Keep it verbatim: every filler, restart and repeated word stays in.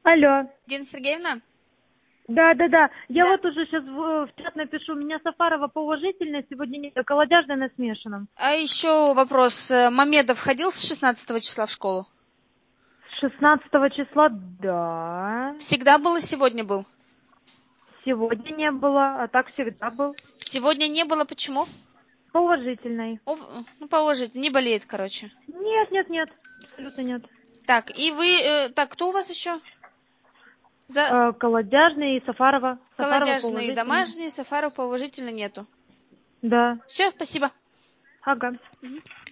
Алло. Дина Сергеевна? Да, да, да. Я Да. вот уже сейчас в, в чат напишу. У меня Сафарова по уважительной сегодня нет, а колодяжная на смешанном. А еще вопрос. Мамедов ходил с шестнадцатого числа в школу? С шестнадцатого числа, да. Всегда был и сегодня был? Сегодня не было, а так всегда был. Сегодня не было, почему? По уважительной. О, ну, положите, не болеет, короче. Нет, нет, нет. Абсолютно нет. Так, и вы... Э, так, кто у вас еще? За... Э, колодяжный и Сафарова. Сафарова по Колодяжные уважительной. домашние, Сафаров положительно нету. Да. Все, спасибо. Ага. Мгм.